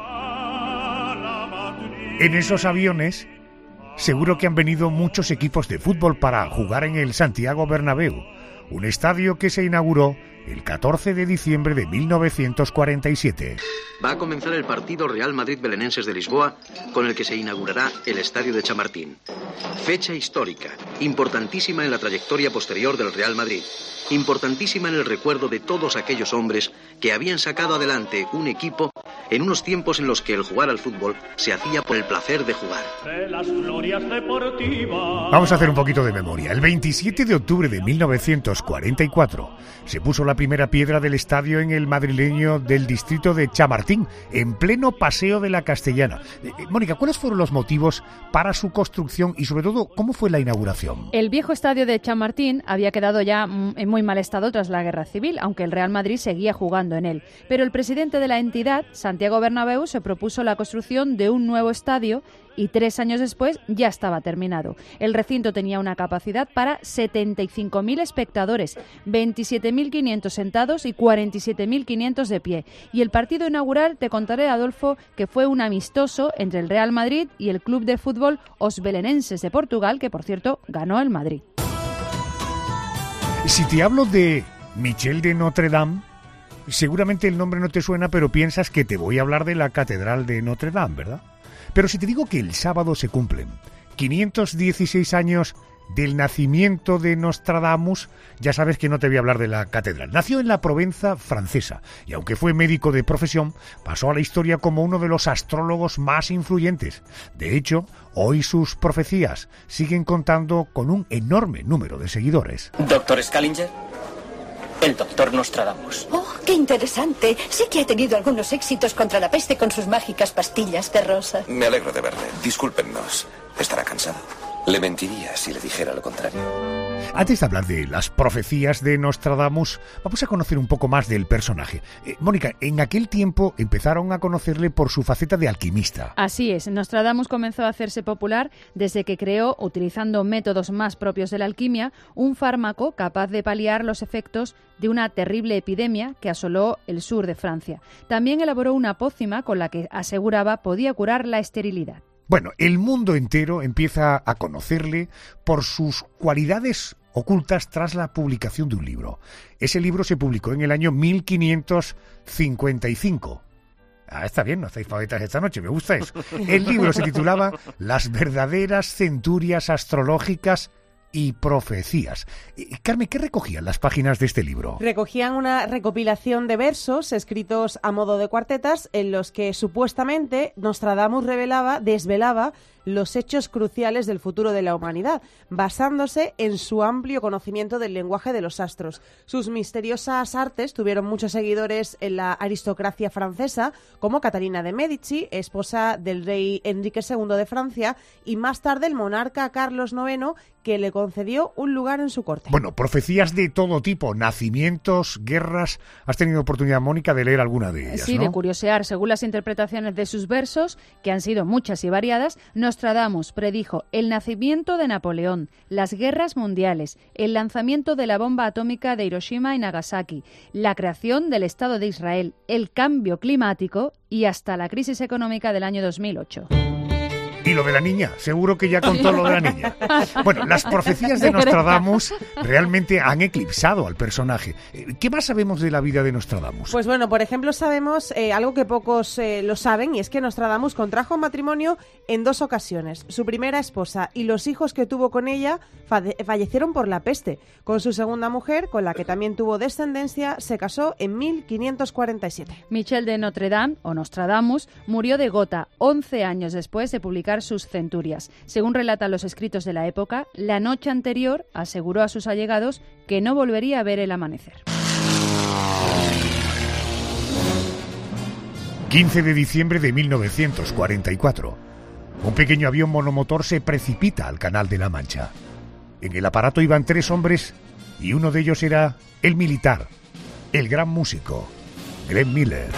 En esos aviones seguro que han venido muchos equipos de fútbol para jugar en el Santiago Bernabéu, un estadio que se inauguró el catorce de diciembre de mil novecientos cuarenta y siete. Va a comenzar el partido Real Madrid-Belenenses de Lisboa, con el que se inaugurará el Estadio de Chamartín. Fecha histórica, importantísima en la trayectoria posterior del Real Madrid, importantísima en el recuerdo de todos aquellos hombres que habían sacado adelante un equipo en unos tiempos en los que el jugar al fútbol se hacía por el placer de jugar. Vamos a hacer un poquito de memoria. El veintisiete de octubre de mil novecientos cuarenta y cuatro se puso la primera piedra del estadio en el madrileño del distrito de Chamartín, en pleno Paseo de la Castellana. Eh, Mónica, ¿cuáles fueron los motivos para su construcción y sobre todo cómo fue la inauguración? El viejo estadio de Chamartín había quedado ya en muy mal estado tras la Guerra Civil, aunque el Real Madrid seguía jugando en él. Pero el presidente de la entidad, Santiago Santiago Bernabéu se propuso la construcción de un nuevo estadio y tres años después ya estaba terminado. El recinto tenía una capacidad para setenta y cinco mil espectadores, veintisiete mil quinientos sentados y cuarenta y siete mil quinientos de pie. Y el partido inaugural, te contaré, Adolfo, que fue un amistoso entre el Real Madrid y el club de fútbol Os Belenenses de Portugal, que por cierto ganó el Madrid. Si te hablo de Michel de Notre Dame, seguramente el nombre no te suena, pero piensas que te voy a hablar de la Catedral de Notre Dame, ¿verdad? Pero si te digo que el sábado se cumplen quinientos dieciséis años del nacimiento de Nostradamus, ya sabes que no te voy a hablar de la catedral. Nació en la Provenza francesa y aunque fue médico de profesión, pasó a la historia como uno de los astrólogos más influyentes. De hecho, hoy sus profecías siguen contando con un enorme número de seguidores. Doctor Scalinger, el doctor Nostradamus. Oh, qué interesante. Sé que ha tenido algunos éxitos contra la peste con sus mágicas pastillas de rosa. Me alegro de verle. Discúlpennos. ¿Estará cansado? Le mentiría si le dijera lo contrario. Antes de hablar de las profecías de Nostradamus, vamos a conocer un poco más del personaje. Eh, Mónica, en aquel tiempo empezaron a conocerle por su faceta de alquimista. Así es, Nostradamus comenzó a hacerse popular desde que creó, utilizando métodos más propios de la alquimia, un fármaco capaz de paliar los efectos de una terrible epidemia que asoló el sur de Francia. También elaboró una pócima con la que aseguraba podía curar la esterilidad. Bueno, el mundo entero empieza a conocerle por sus cualidades ocultas tras la publicación de un libro. Ese libro se publicó en el año mil quinientos cincuenta y cinco. Ah, está bien, no estáis paletas esta noche, me gusta eso. El libro se titulaba Las verdaderas centurias astrológicas y profecías. Carmen, ¿qué recogían las páginas de este libro? Recogían una recopilación de versos escritos a modo de cuartetas en los que supuestamente Nostradamus revelaba, desvelaba los hechos cruciales del futuro de la humanidad, basándose en su amplio conocimiento del lenguaje de los astros. Sus misteriosas artes tuvieron muchos seguidores en la aristocracia francesa, como Catalina de Medici, esposa del rey Enrique segundo de Francia, y más tarde el monarca Carlos noveno, que le concedió un lugar en su corte. Bueno, profecías de todo tipo, nacimientos, guerras. ¿Has tenido oportunidad, Mónica, de leer alguna de ellas? Sí, ¿no? De curiosear. Según las interpretaciones de sus versos, que han sido muchas y variadas, Nostradamus predijo el nacimiento de Napoleón, las guerras mundiales, el lanzamiento de la bomba atómica de Hiroshima y Nagasaki, la creación del Estado de Israel, el cambio climático y hasta la crisis económica del año dos mil ocho. Y lo de la niña, seguro que ya contó lo de la niña. Bueno, las profecías de Nostradamus realmente han eclipsado al personaje. ¿Qué más sabemos de la vida de Nostradamus? Pues bueno, por ejemplo, sabemos eh, algo que pocos eh, lo saben, y es que Nostradamus contrajo matrimonio en dos ocasiones. Su primera esposa y los hijos que tuvo con ella falle- fallecieron por la peste. Con su segunda mujer, con la que también tuvo descendencia, se casó en mil quinientos cuarenta y siete. Michel de Notre Dame, o Nostradamus, murió de gota once años después de publicar sus centurias. Según relatan los escritos de la época, la noche anterior aseguró a sus allegados que no volvería a ver el amanecer. quince de diciembre de mil novecientos cuarenta y cuatro. Un pequeño avión monomotor se precipita al Canal de la Mancha. En el aparato iban tres hombres y uno de ellos era el militar, el gran músico, Glenn Miller.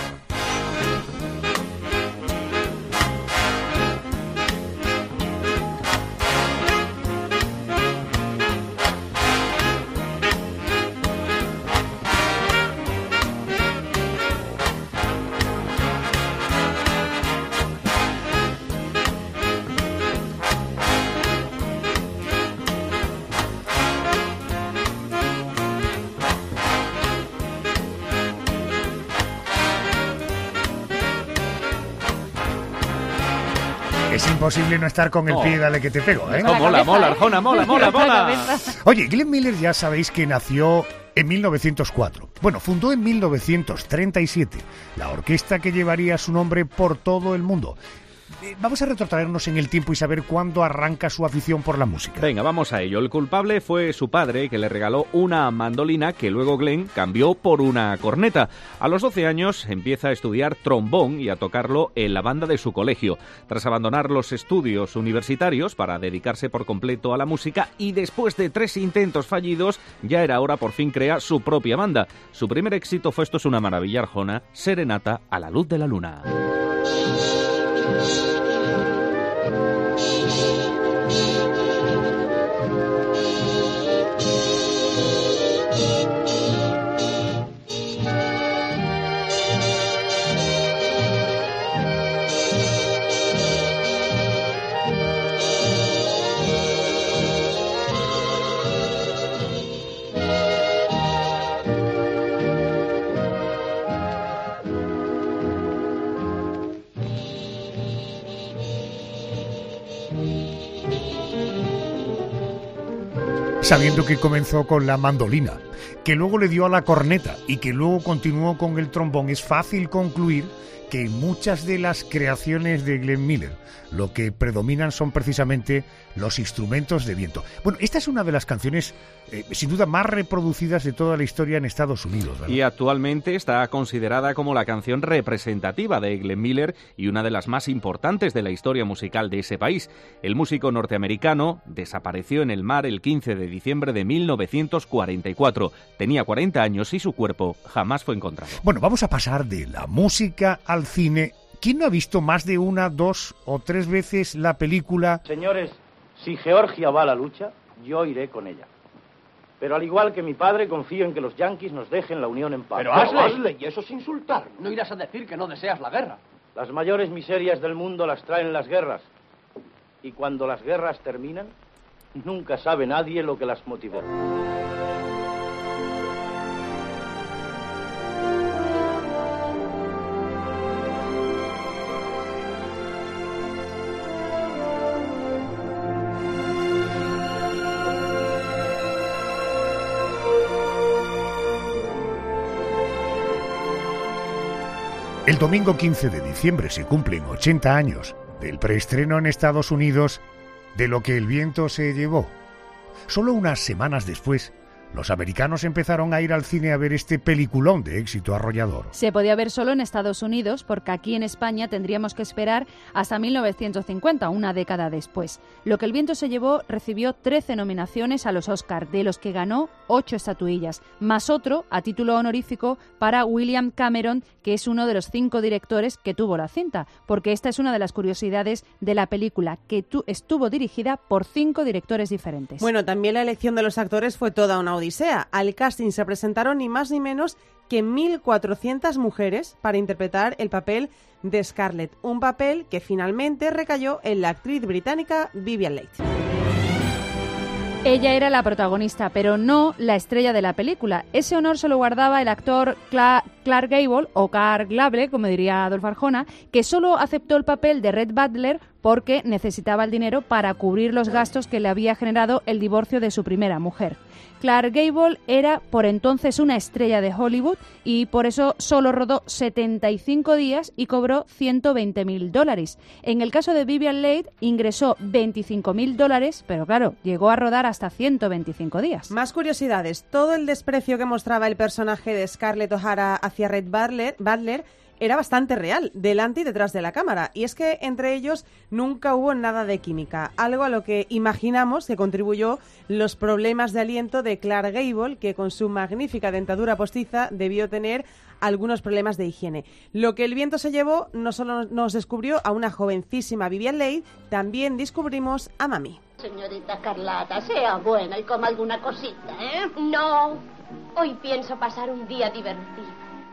Es imposible no estar con el Oh. pie, dale que te pego, ¿eh? Oh, mola, mola, Arjona, mola, mola, mola. Oye, Glenn Miller ya sabéis que nació en mil novecientos cuatro. Bueno, fundó en mil novecientos treinta y siete la orquesta que llevaría su nombre por todo el mundo. Eh, vamos a retrotraernos en el tiempo y saber cuándo arranca su afición por la música. Venga, vamos a ello. El culpable fue su padre, que le regaló una mandolina que luego Glenn cambió por una corneta. A los doce años empieza a estudiar trombón y a tocarlo en la banda de su colegio. Tras abandonar los estudios universitarios para dedicarse por completo a la música y después de tres intentos fallidos, ya era hora por fin crea su propia banda. Su primer éxito fue Esto es una maravilla, Arjona, Serenata a la luz de la luna. Sabiendo que comenzó con la mandolina, que luego le dio a la corneta y que luego continuó con el trombón, es fácil concluir que en muchas de las creaciones de Glenn Miller lo que predominan son precisamente los instrumentos de viento. Bueno, esta es una de las canciones eh, sin duda más reproducidas de toda la historia en Estados Unidos, ¿verdad? Y actualmente está considerada como la canción representativa de Glenn Miller y una de las más importantes de la historia musical de ese país. El músico norteamericano desapareció en el mar el quince de diciembre de mil novecientos cuarenta y cuatro. Tenía cuarenta años y su cuerpo jamás fue encontrado. Bueno, vamos a pasar de la música al cine. ¿Quién no ha visto más de una, dos o tres veces la película? Señores, si Georgia va a la lucha, yo iré con ella. Pero al igual que mi padre, confío en que los yanquis nos dejen la unión en paz. Pero hazle, hazle, y eso es insultar. No irás a decir que no deseas la guerra. Las mayores miserias del mundo las traen las guerras. Y cuando las guerras terminan, nunca sabe nadie lo que las motivó. El domingo quince de diciembre se cumplen ochenta años del preestreno en Estados Unidos de Lo que el viento se llevó. Solo unas semanas después, los americanos empezaron a ir al cine a ver este peliculón de éxito arrollador. Se podía ver solo en Estados Unidos, porque aquí en España tendríamos que esperar hasta mil novecientos cincuenta, una década después. Lo que el viento se llevó recibió trece nominaciones a los Oscar, de los que ganó ocho estatuillas, más otro a título honorífico para William Cameron, que es uno de los cinco directores que tuvo la cinta, porque esta es una de las curiosidades de la película, que tu, estuvo dirigida por cinco directores diferentes. Bueno, también la elección de los actores fue toda una odisea. Al casting se presentaron ni más ni menos que mil cuatrocientas mujeres para interpretar el papel de Scarlett, un papel que finalmente recayó en la actriz británica Vivien Leigh. Ella era la protagonista, pero no la estrella de la película. Ese honor se lo guardaba el actor Cla- Clark Gable, o Clark Gable, como diría Adolfo Arjona, que solo aceptó el papel de Red Butler porque necesitaba el dinero para cubrir los gastos que le había generado el divorcio de su primera mujer. Clark Gable era por entonces una estrella de Hollywood y por eso solo rodó setenta y cinco días y cobró ciento veinte mil dólares. En el caso de Vivien Leigh ingresó veinticinco mil dólares, pero claro, llegó a rodar hasta ciento veinticinco días. Más curiosidades. Todo el desprecio que mostraba el personaje de Scarlett O'Hara hacia Red Butler, Butler era bastante real, delante y detrás de la cámara. Y es que entre ellos nunca hubo nada de química, algo a lo que imaginamos que contribuyó los problemas de aliento de Clark Gable, que con su magnífica dentadura postiza debió tener algunos problemas de higiene. Lo que el viento se llevó no solo nos descubrió a una jovencísima Vivien Leigh, también descubrimos a Mami. Señorita Carlota, sea buena y coma alguna cosita, ¿eh? No, hoy pienso pasar un día divertido.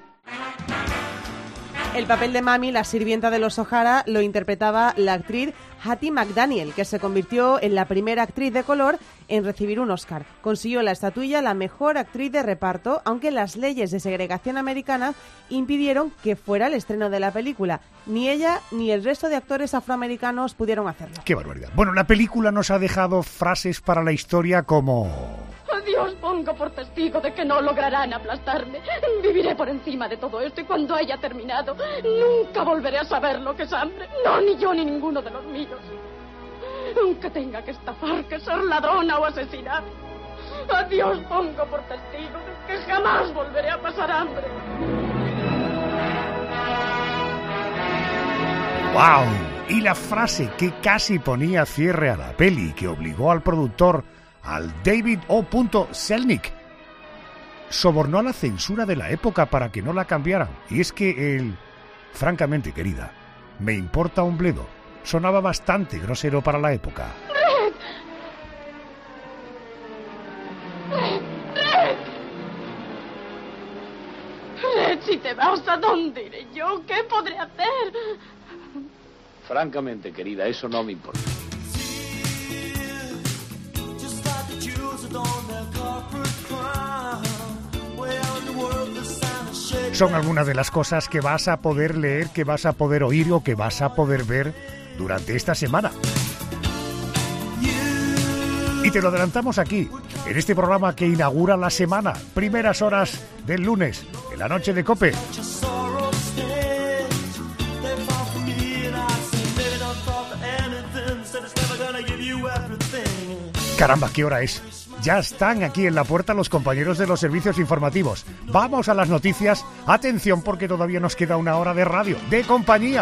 El papel de Mami, la sirvienta de los O'Hara, lo interpretaba la actriz Hattie McDaniel, que se convirtió en la primera actriz de color en recibir un Oscar. Consiguió la estatuilla la mejor actriz de reparto, aunque las leyes de segregación americana impidieron que fuera el estreno de la película. Ni ella ni el resto de actores afroamericanos pudieron hacerlo. ¡Qué barbaridad! Bueno, la película nos ha dejado frases para la historia como... Adiós, por pongo por testigo de que no lograrán aplastarme. Viviré por encima de todo esto y cuando haya terminado, nunca volveré a saber lo que es hambre. No, ni yo ni ninguno de los míos. Aunque tenga que estafar, que ser ladrona o asesinar. A Dios pongo por testigo de que jamás volveré a pasar hambre. ¡Wow! Y la frase que casi ponía cierre a la peli, que obligó al productor, al David O. Selnick, sobornó a la censura de la época para que no la cambiaran. Y es que el, francamente querida, me importa un bledo, sonaba bastante grosero para la época. ¡Red! ¡Red! Red, si te vas, ¿a dónde iré yo? ¿Qué podré hacer? Francamente, querida, eso no me importa. Son algunas de las cosas que vas a poder leer, que vas a poder oír o que vas a poder ver durante esta semana. Y te lo adelantamos aquí, en este programa que inaugura la semana, primeras horas del lunes, en la noche de COPE. Caramba, ¿qué hora es? Ya están aquí en la puerta los compañeros de los servicios informativos. Vamos a las noticias. Atención, porque todavía nos queda una hora de radio, de compañía.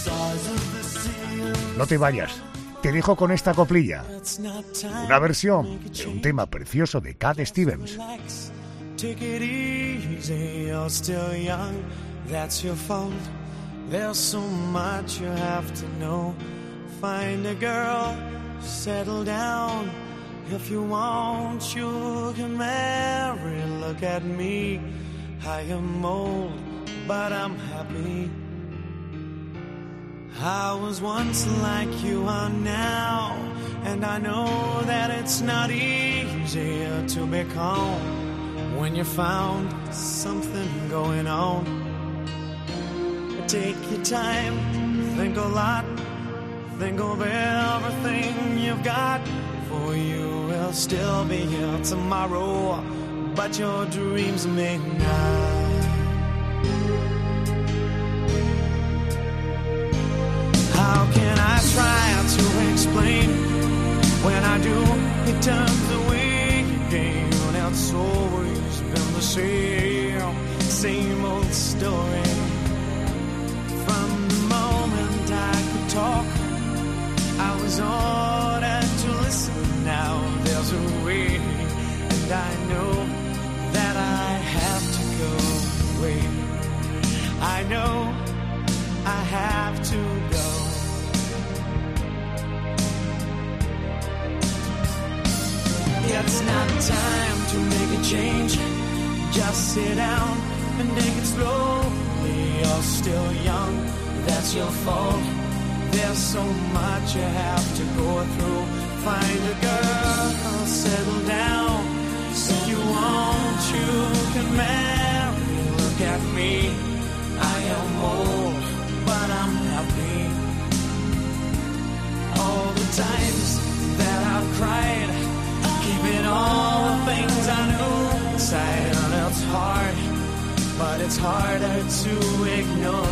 No te vayas. Te dejo con esta coplilla. Una versión de un tema precioso de Cat Stevens. Take it easy, you're still young, that's your fault. There's so much you have to know. Find a girl, settle down. If you want, you can marry. Look at me, I am old, but I'm happy. I was once like you are now, and I know that it's not easier to be calm when you found something going on. Take your time, think a lot, think of everything you've got. For you will still be here tomorrow, but your dreams may not. How can I try to explain? When I do, it turns away again. It's always been the same, same old story. From the moment I could talk, I was ordered to listen. Now there's a way, and I know that I have to go away. I know I have to go. It's not time to make a change. Just sit down and take it slowly. You're still young, that's your fault. There's so much you have to go through. Find a girl, settle down. If you want, you can marry. Look at me, I am old, but I'm happy. All the times that I've cried, keeping all the things I knew inside. And it's hard, but it's harder to ignore